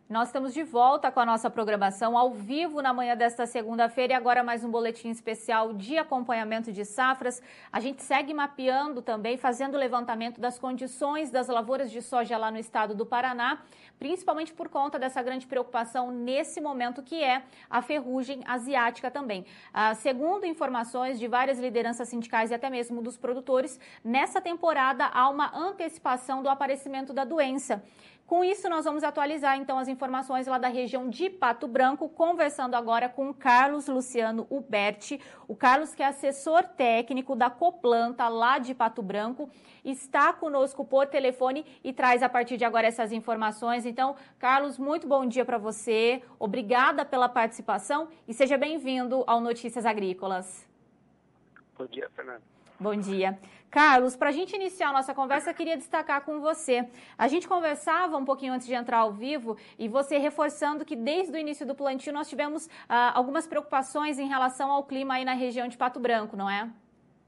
Nós estamos de volta com a nossa programação ao vivo na manhã desta segunda-feira e agora mais um boletim especial de acompanhamento de safras. A gente segue mapeando também, fazendo o levantamento das condições das lavouras de soja lá no estado do Paraná, principalmente por conta dessa grande preocupação nesse momento que é a ferrugem asiática também. Segundo informações de várias lideranças sindicais e até mesmo dos produtores, nessa temporada há uma antecipação do aparecimento da doença. Com isso, nós vamos atualizar, então, as informações lá da região de Pato Branco, conversando agora com o Carlos Luciano Uberti. O Carlos, que é assessor técnico da Coplanta, lá de Pato Branco, está conosco por telefone e traz, a partir de agora, essas informações. Então, Carlos, muito bom dia para você. Obrigada pela participação e seja bem-vindo ao Notícias Agrícolas. Bom dia, Fernanda. Bom dia. Carlos, para a gente iniciar a nossa conversa, eu queria destacar com você. A gente conversava um pouquinho antes de entrar ao vivo e você reforçando que desde o início do plantio nós tivemos algumas preocupações em relação ao clima aí na região de Pato Branco, não é?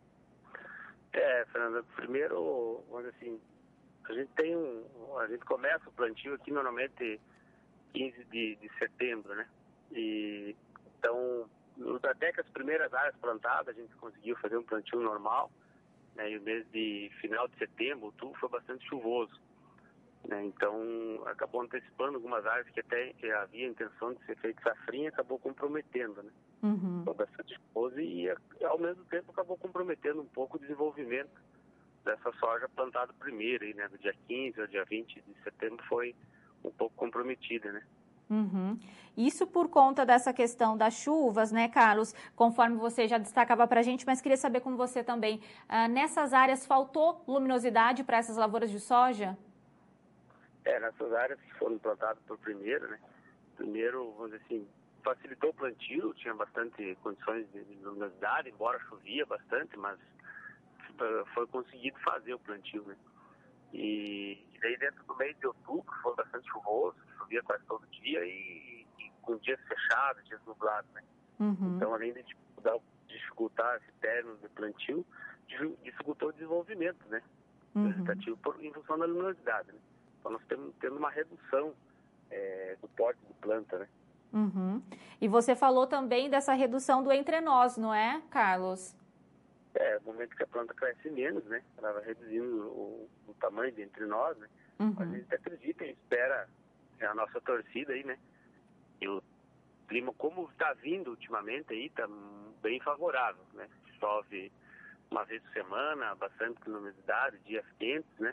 Fernanda, primeiro, vamos dizer assim, a gente começa o plantio aqui normalmente 15 de setembro, né? E então, até que as primeiras áreas plantadas, a gente conseguiu fazer um plantio normal, né? E o mês de final de setembro, outubro, foi bastante chuvoso, né? Então, acabou antecipando algumas áreas que até havia intenção de ser feito safrinha, acabou comprometendo, né? Uhum. Foi bastante chuvoso e, ao mesmo tempo, acabou comprometendo um pouco o desenvolvimento dessa soja plantada primeiro, aí, né? Do dia 15 ao dia 20 de setembro foi um pouco comprometida, né? Uhum. Isso por conta dessa questão das chuvas, né, Carlos? Conforme você já destacava para a gente, mas queria saber com você também. Nessas áreas faltou luminosidade para essas lavouras de soja? Nessas áreas que foram plantadas por primeiro, né? Primeiro, vamos dizer assim, facilitou o plantio, tinha bastante condições de luminosidade, embora chovia bastante, mas foi conseguido fazer o plantio, né? E daí dentro do mês de outubro foi bastante chuvoso, chovia quase todo dia e com dias fechados, dias nublados, né? Uhum. Então, além de dificultar esse término de plantio, dificultou o desenvolvimento, né? Vegetativo em função da luminosidade, né? Então, nós estamos tendo uma redução do porte de planta, né? Uhum. E você falou também dessa redução do entre nós, não é, Carlos? No momento que a planta cresce menos, né? Ela vai reduzindo o tamanho de entre nós, né? Uhum. A gente acredita e espera, a nossa torcida aí, né? E o clima, como está vindo ultimamente aí, está bem favorável, né? Chove uma vez por semana, bastante luminosidade, dias quentes, né?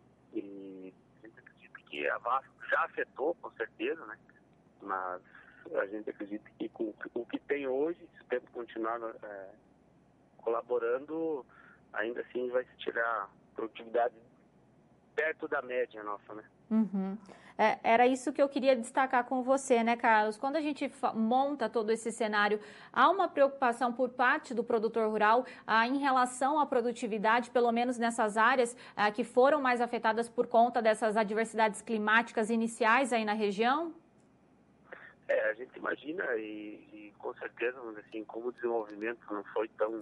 E a gente acredita que a Vasco já afetou, com certeza, né? Mas a gente acredita que com o que tem hoje, se o tempo continuar colaborando, ainda assim vai se tirar produtividade perto da média nossa, né? Uhum. Era isso que eu queria destacar com você, né, Carlos? Quando a gente monta todo esse cenário, há uma preocupação por parte do produtor rural em relação à produtividade, pelo menos nessas áreas que foram mais afetadas por conta dessas adversidades climáticas iniciais aí na região? A gente imagina e com certeza, assim, como o desenvolvimento não foi tão...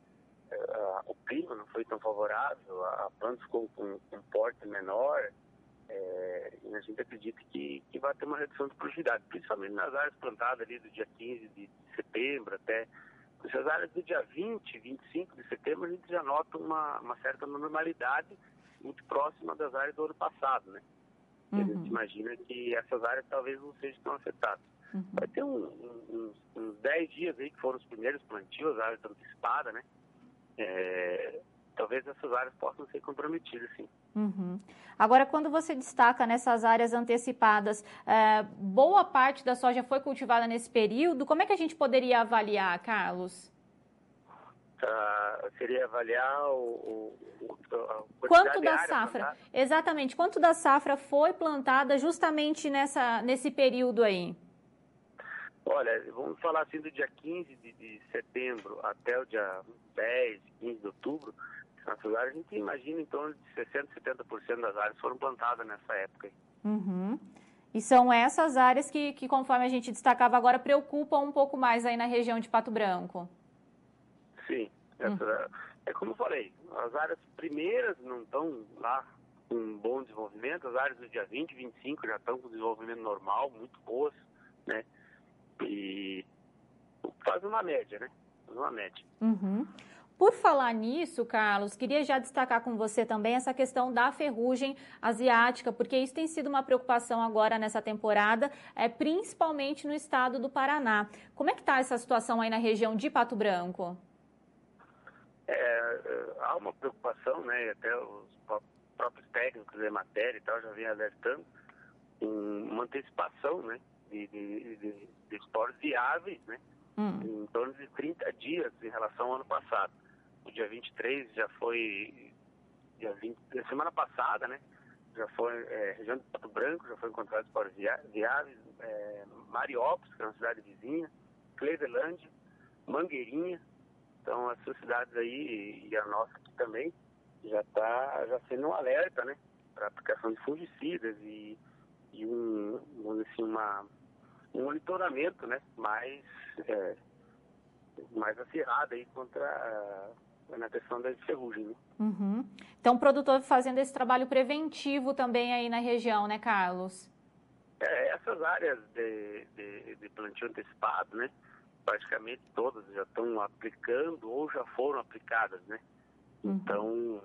o clima não foi tão favorável, a planta ficou com um porte menor, e a gente acredita que vai ter uma redução de produtividade, principalmente nas áreas plantadas ali do dia 15 de setembro até... Nessas áreas do dia 20, 25 de setembro, a gente já nota uma certa normalidade muito próxima das áreas do ano passado, né? Uhum. A gente imagina que essas áreas talvez não sejam tão afetadas. Uhum. Vai ter uns 10 dias aí que foram os primeiros plantios, as áreas antecipadas, né? Talvez essas áreas possam ser comprometidas, sim. Uhum. Agora, quando você destaca nessas áreas antecipadas, boa parte da soja foi cultivada nesse período, como é que a gente poderia avaliar, Carlos? Seria avaliar quanto da safra? Plantada? Exatamente, quanto da safra foi plantada justamente nesse período aí? Olha, vamos falar assim do dia 15 de setembro até o dia 10, 15 de outubro, nessas áreas a gente imagina em torno de 60%, 70% das áreas foram plantadas nessa época. Uhum. E são essas áreas que, conforme a gente destacava agora, preocupam um pouco mais aí na região de Pato Branco. Sim, como eu falei, as áreas primeiras não estão lá com bom desenvolvimento, as áreas do dia 20 e 25 já estão com desenvolvimento normal, muito boas, né? E faz uma média, né? Faz uma média. Uhum. Por falar nisso, Carlos, queria já destacar com você também essa questão da ferrugem asiática, porque isso tem sido uma preocupação agora nessa temporada, principalmente no estado do Paraná. Como é que está essa situação aí na região de Pato Branco? Há uma preocupação, né? Até os próprios técnicos da matéria e tal já vêm alertando uma antecipação, né? De esporos viáveis, né? Em torno de 30 dias em relação ao ano passado. O dia 23 já foi, semana passada, né? Já foi, região de Pato Branco, já foi encontrado esporos viáveis, Mariópolis, que é uma cidade vizinha, Clevelândia, Mangueirinha. Então, essas cidades aí, e a nossa aqui também, já sendo um alerta, né? Para aplicação de fungicidas e vamos dizer assim, um monitoramento, né? Mais acirrado aí na questão da ferrugem, né? Uhum. Então, o produtor fazendo esse trabalho preventivo também aí na região, né, Carlos? Essas áreas de plantio antecipado, né? Praticamente todas já estão aplicando ou já foram aplicadas, né? Então,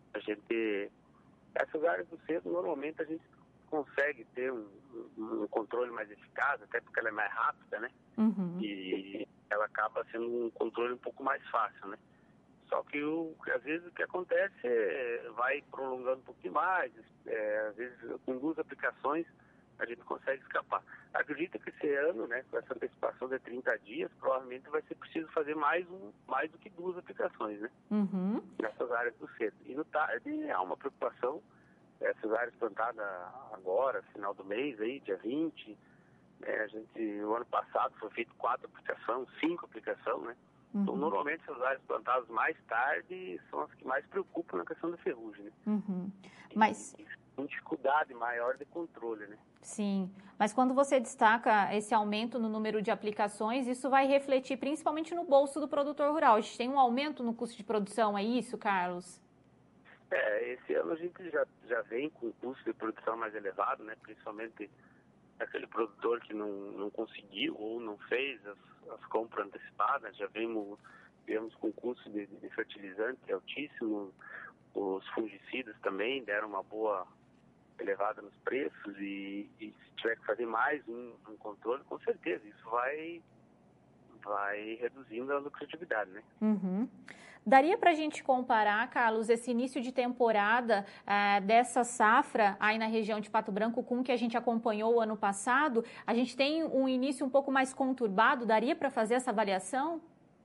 essas áreas do centro, normalmente a gente consegue ter um controle mais eficaz, até porque ela é mais rápida, né? E ela acaba sendo um controle um pouco mais fácil, né? Só que às vezes o que acontece vai prolongando um pouquinho mais, às vezes com 2 aplicações a gente consegue escapar. Acredito que esse ano, né, com essa antecipação de 30 dias, provavelmente vai ser preciso fazer mais do que 2 aplicações, né? Nessas áreas do cedo. E no tarde há uma preocupação, essas áreas plantadas agora, final do mês, aí, dia 20, o ano passado foi feito 4 aplicações, 5 aplicações, né? Então, normalmente, essas áreas plantadas mais tarde são as que mais preocupam na questão da ferrugem, né? Mas com dificuldade maior de controle, né? Sim, mas quando você destaca esse aumento no número de aplicações, isso vai refletir principalmente no bolso do produtor rural. A gente tem um aumento no custo de produção, é isso, Carlos? Esse ano a gente já vem com o custo de produção mais elevado, né? Principalmente aquele produtor que não conseguiu ou não fez as compras antecipadas, já viemos com custo de fertilizante altíssimo, os fungicidas também deram uma boa elevada nos preços e se tiver que fazer mais um controle, com certeza, isso vai reduzindo a lucratividade, né? Daria para a gente comparar, Carlos, esse início de temporada dessa safra aí na região de Pato Branco com o que a gente acompanhou o ano passado? A gente tem um início um pouco mais conturbado, daria para fazer essa avaliação?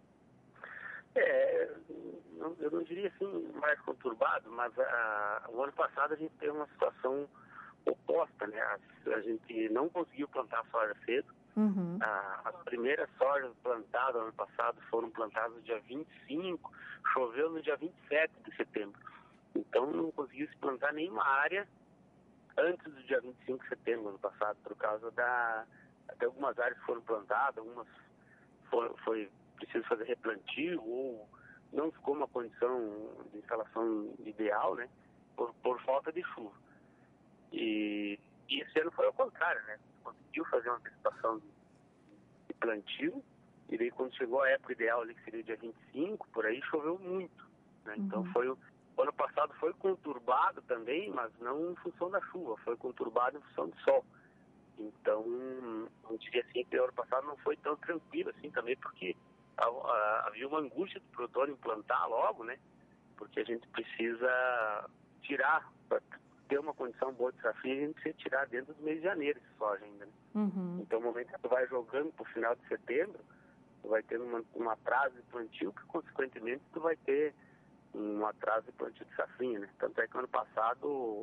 Eu não diria assim mais conturbado, mas o ano passado a gente teve uma situação oposta, né? A gente não conseguiu plantar soja cedo. As primeiras sojas plantadas no ano passado foram plantadas no dia 25, choveu no dia 27 de setembro. Então não conseguiu se plantar nenhuma área antes do dia 25 de setembro do ano passado, por causa até algumas áreas foram plantadas, algumas foi preciso fazer replantio ou não ficou uma condição de instalação ideal, né? Por falta de chuva. E esse ano foi ao contrário, né? Conseguiu fazer uma antecipação de plantio, e daí quando chegou a época ideal ali, que seria o dia 25, por aí choveu muito, né? Então o ano passado foi conturbado também, mas não em função da chuva, foi conturbado em função do sol. Então, eu diria assim que o ano passado não foi tão tranquilo assim também, porque havia uma angústia do produtor em plantar logo, né? Porque a gente precisa tirar, para ter uma condição boa de safra, a gente precisa tirar dentro do mês de janeiro esse soja ainda, né? Então, no momento que tu vai jogando para o final de setembro, tu vai ter um atraso de plantio, que consequentemente tu vai ter um atraso de plantio de safrinha, né? Tanto é que ano passado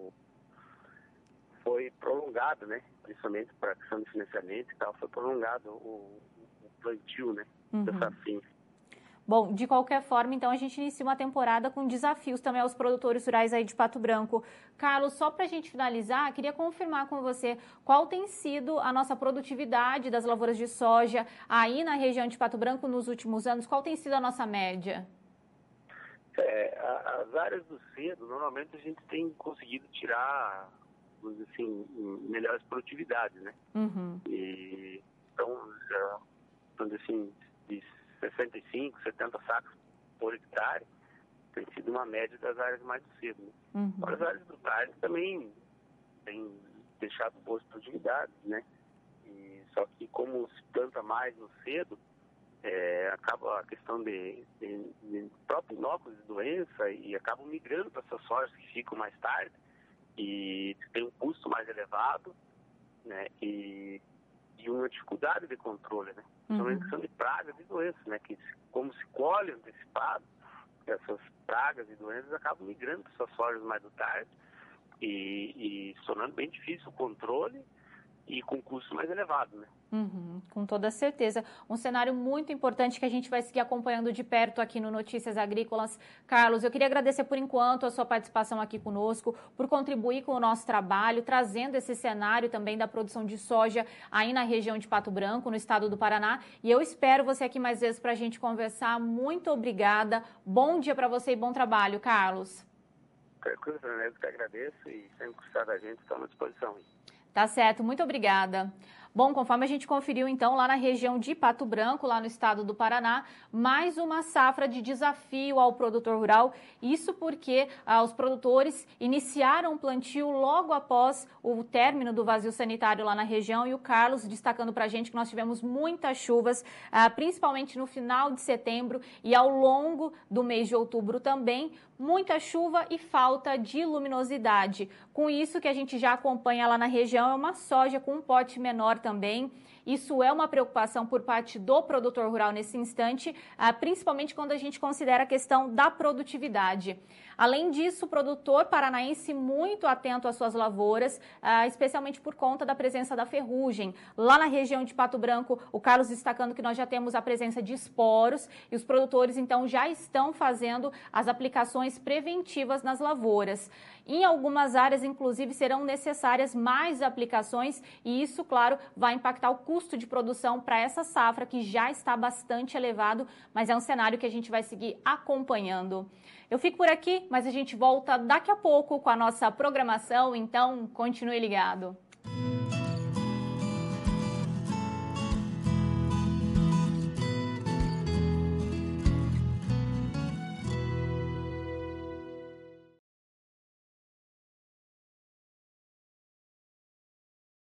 foi prolongado, né? Principalmente para a questão de financiamento e tal, foi prolongado o plantio, né? Da safrinha. Bom, de qualquer forma, então, a gente inicia uma temporada com desafios também aos produtores rurais aí de Pato Branco. Carlos, só para a gente finalizar, queria confirmar com você qual tem sido a nossa produtividade das lavouras de soja aí na região de Pato Branco nos últimos anos, qual tem sido a nossa média? As áreas do cedo, normalmente a gente tem conseguido tirar, vamos dizer assim, melhores produtividades, né? Uhum. Então, vamos dizer assim, de 65, 70 sacos por hectare, tem sido uma média das áreas mais do cedo, né? Uhum. Agora, as áreas do tarde também têm deixado boas produtividades, né? Só que como se planta mais no cedo, acaba a questão de próprio inóculos de doença e acabam migrando para essas sojas que ficam mais tarde e tem um custo mais elevado, né? E uma dificuldade de controle, né? Principalmente questão de pragas e doenças, né? Que como se colhe antecipado, essas pragas e doenças acabam migrando para essas sojas mais do tarde e se tornando bem difícil o controle e com custo mais elevado, né? Uhum, com toda certeza. Um cenário muito importante que a gente vai seguir acompanhando de perto aqui no Notícias Agrícolas. Carlos, eu queria agradecer por enquanto a sua participação aqui conosco, por contribuir com o nosso trabalho, trazendo esse cenário também da produção de soja aí na região de Pato Branco, no estado do Paraná. E eu espero você aqui mais vezes para a gente conversar. Muito obrigada. Bom dia para você e bom trabalho, Carlos. Qualquer coisa, eu que agradeço e sempre que precisar da gente, estamos à disposição. Tá certo, muito obrigada. Bom, conforme a gente conferiu, então, lá na região de Pato Branco, lá no estado do Paraná, mais uma safra de desafio ao produtor rural. Isso porque os produtores iniciaram o plantio logo após o término do vazio sanitário lá na região. E o Carlos destacando para a gente que nós tivemos muitas chuvas, principalmente no final de setembro e ao longo do mês de outubro também. Muita chuva e falta de luminosidade. Com isso que a gente já acompanha lá na região é uma soja com um porte menor também. Isso é uma preocupação por parte do produtor rural nesse instante, principalmente quando a gente considera a questão da produtividade. Além disso, o produtor paranaense muito atento às suas lavouras, especialmente por conta da presença da ferrugem. Lá na região de Pato Branco, o Carlos destacando que nós já temos a presença de esporos e os produtores então já estão fazendo as aplicações preventivas nas lavouras. Em algumas áreas, inclusive, serão necessárias mais aplicações e isso, claro, vai impactar o custo de produção para essa safra que já está bastante elevado, mas é um cenário que a gente vai seguir acompanhando. Eu fico por aqui, mas a gente volta daqui a pouco com a nossa programação, então continue ligado.